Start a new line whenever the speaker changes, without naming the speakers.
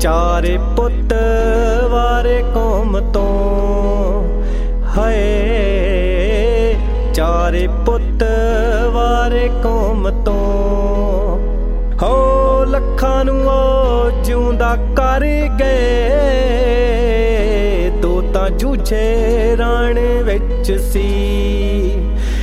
ਚਾਰੇ ਪੁੱਤ ਵਾਰੇ ਕੌਮ ਤੋਂ ਹਾਏ, ਚਾਰੇ ਪੁੱਤ ਵਾਰੇ ਕੌਮ ਤੋਂ ਹੋ ਲੱਖਾਂ ਨੂੰ ਉਹ ਜਿਉਂਦਾ ਕਰ ਗਏ। ਦੋ ਤਾਂ ਜੂਝੇ ਰਾਣ ਵਿੱਚ ਸੀ